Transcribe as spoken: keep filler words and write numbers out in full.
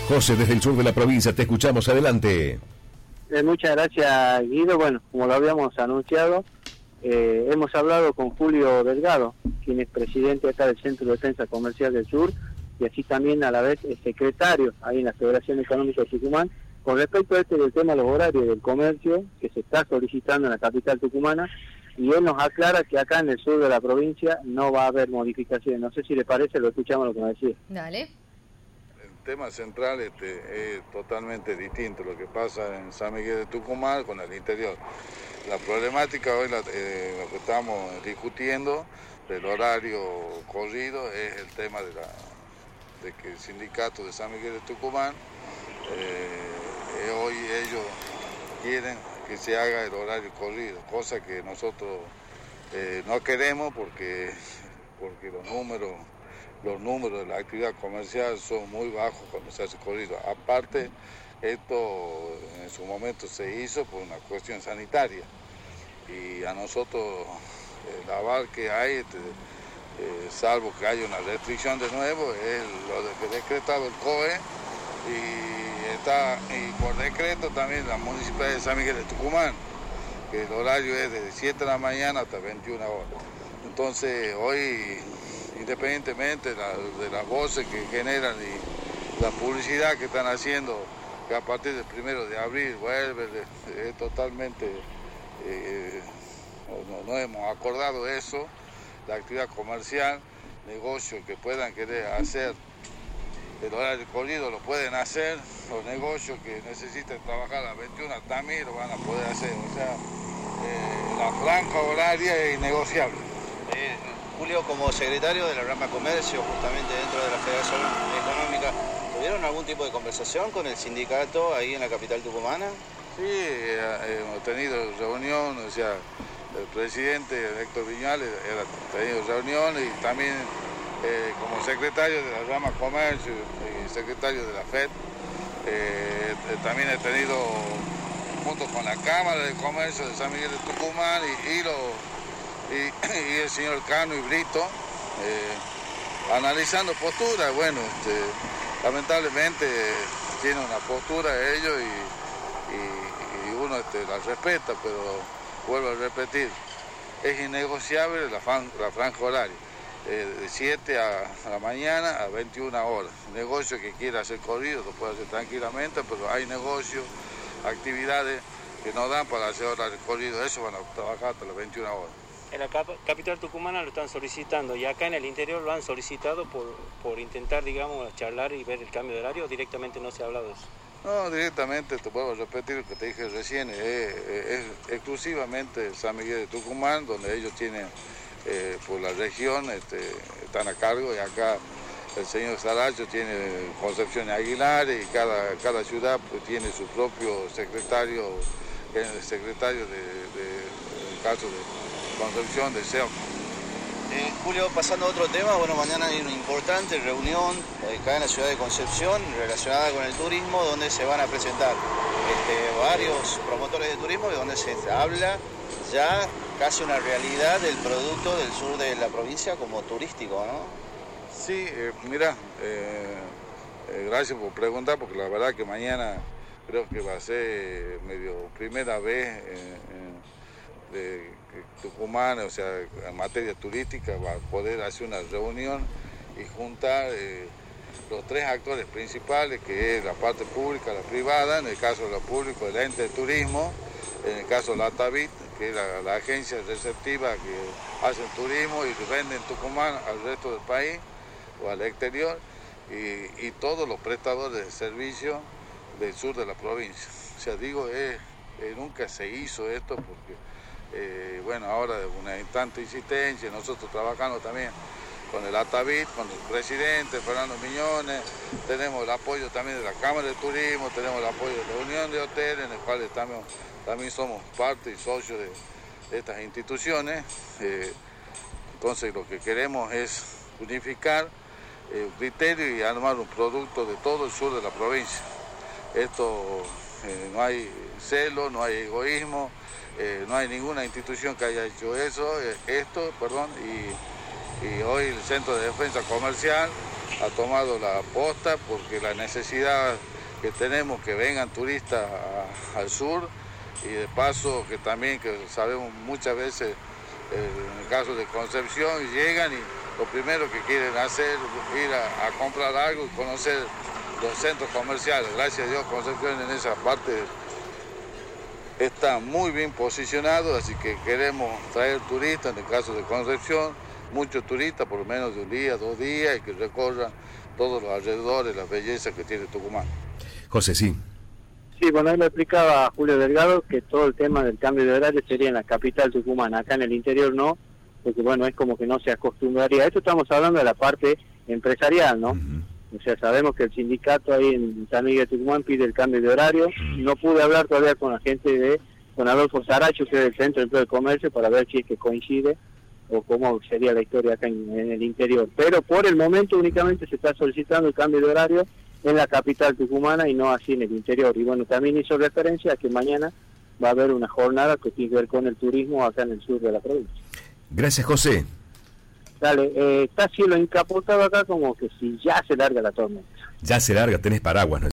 José, desde el sur de la provincia, te escuchamos, adelante. Eh, muchas gracias, Guido. Bueno, como lo habíamos anunciado, eh, hemos hablado con Julio Delgado, quien es presidente acá del Centro de Defensa Comercial del Sur, y así también a la vez es secretario ahí en la Federación Económica de Tucumán, con respecto a este del tema de los horarios del comercio que se está solicitando en la capital tucumana, y él nos aclara que acá en el sur de la provincia no va a haber modificaciones. No sé si le parece, lo escuchamos lo que me decía. Dale. El tema central este, es totalmente distinto lo que pasa en San Miguel de Tucumán con el interior. La problemática hoy, la, eh, lo que estamos discutiendo del horario corrido es el tema de, la, de que el sindicato de San Miguel de Tucumán, eh, hoy ellos quieren que se haga el horario corrido, cosa que nosotros eh, no queremos porque, porque los números los números de la actividad comercial son muy bajos cuando se hace corrido. Aparte, esto en su momento se hizo por una cuestión sanitaria y a nosotros el aval que hay, este, eh, salvo que haya una restricción de nuevo, es lo de que decretado el C O E y, está, y por decreto también la Municipalidad de San Miguel de Tucumán, que el horario es de siete de la mañana hasta veintiuna horas. Entonces, hoy, independientemente de, la, de las voces que generan y la publicidad que están haciendo, que a partir del primero de abril vuelve, es totalmente, eh, no, no hemos acordado eso, la actividad comercial, negocios que puedan querer hacer el horario corrido lo pueden hacer, los negocios que necesiten trabajar a las veintiuna también lo van a poder hacer, o sea, eh, la franja horaria es innegociable. Eh, Julio, como secretario de la rama comercio, justamente dentro de la Federación Económica, ¿tuvieron algún tipo de conversación con el sindicato ahí en la capital tucumana? Sí, eh, hemos tenido reunión, o sea, el presidente Héctor Viñales ha tenido reunión y también eh, como secretario de la rama comercio y secretario de la F E D, eh, también he tenido, junto con la Cámara de Comercio de San Miguel de Tucumán y, y los Y, y el señor Cano y Brito, eh, analizando posturas. Bueno, este, lamentablemente tiene una postura ellos y, y, y uno este, la respeta, pero vuelvo a repetir, es innegociable la, fan, la franja horaria, eh, de siete a, a la mañana a veintiuna horas. Negocio que quiera hacer corrido lo puede hacer tranquilamente, pero hay negocios, actividades que no dan para hacer horario corrido, eso van a trabajar hasta las veintiuna horas. En la cap capital tucumana lo están solicitando y acá en el interior lo han solicitado por, por intentar, digamos, charlar y ver el cambio de horario, ¿o directamente no se ha hablado de eso? No, directamente, te puedo repetir lo que te dije recién, es, es exclusivamente San Miguel de Tucumán, donde ellos tienen, eh, por la región, este, están a cargo, y acá el señor Saracho tiene Concepción y Aguilar, y cada, cada ciudad pues, tiene su propio secretario, el secretario de, de, en el caso de Concepción de S E O. Eh, Julio, pasando a otro tema, bueno, mañana hay una importante reunión acá en la ciudad de Concepción relacionada con el turismo, donde se van a presentar este, varios promotores de turismo y donde se habla ya casi una realidad del producto del sur de la provincia como turístico, ¿no? Sí, eh, mira, eh, eh, gracias por preguntar, porque la verdad que mañana creo que va a ser medio primera vez eh, eh, de Tucumán, o sea, en materia turística, va a poder hacer una reunión y juntar eh, los tres actores principales, que es la parte pública, la privada, en el caso de lo público, el ente de turismo, en el caso de la Atavit, que es la, la agencia receptiva que hace el turismo y vende en Tucumán al resto del país o al exterior, y, y todos los prestadores de servicios del sur de la provincia. O sea, digo, eh, eh, nunca se hizo esto porque Eh, bueno, ahora de una tanta insistencia, nosotros trabajando también con el Atavit, con el presidente Fernando Miñones, tenemos el apoyo también de la Cámara de Turismo, tenemos el apoyo de la Unión de Hoteles, en el cual también, también somos parte y socios de, de estas instituciones. Eh, entonces lo que queremos es unificar eh, un criterio y armar un producto de todo el sur de la provincia. Esto eh, no hay celo, no hay egoísmo. Eh, no hay ninguna institución que haya hecho eso, eh, esto, perdón, y, y hoy el Centro de Defensa Comercial ha tomado la posta porque la necesidad que tenemos que vengan turistas a, al sur y de paso que también que sabemos muchas veces eh, en el caso de Concepción llegan y lo primero que quieren hacer es ir a, a comprar algo y conocer los centros comerciales. Gracias a Dios Concepción en esa parte está muy bien posicionado, así que queremos traer turistas, en el caso de Concepción, muchos turistas, por lo menos de un día, dos días, y que recorran todos los alrededores, las bellezas que tiene Tucumán. José, sí. Sí, bueno, ahí lo explicaba Julio Delgado, que todo el tema del cambio de horario sería en la capital tucumana, acá en el interior no, porque bueno, es como que no se acostumbraría. Esto estamos hablando de la parte empresarial, ¿no? Uh-huh. O sea, sabemos que el sindicato ahí en San Miguel de Tucumán pide el cambio de horario. Uh-huh. No pude hablar todavía con la gente de, con Adolfo Saracho, que es del Centro de Empleo de Comercio, para ver si es que coincide o cómo sería la historia acá en, en el interior. Pero por el momento únicamente se está solicitando el cambio de horario en la capital tucumana y no así en el interior. Y bueno, también hizo referencia a que mañana va a haber una jornada que tiene que ver con el turismo acá en el sur de la provincia. Gracias, José. Dale, eh, está cielo encapotado acá como que si ya se larga la tormenta. Ya se larga, tenés paraguas, ¿no?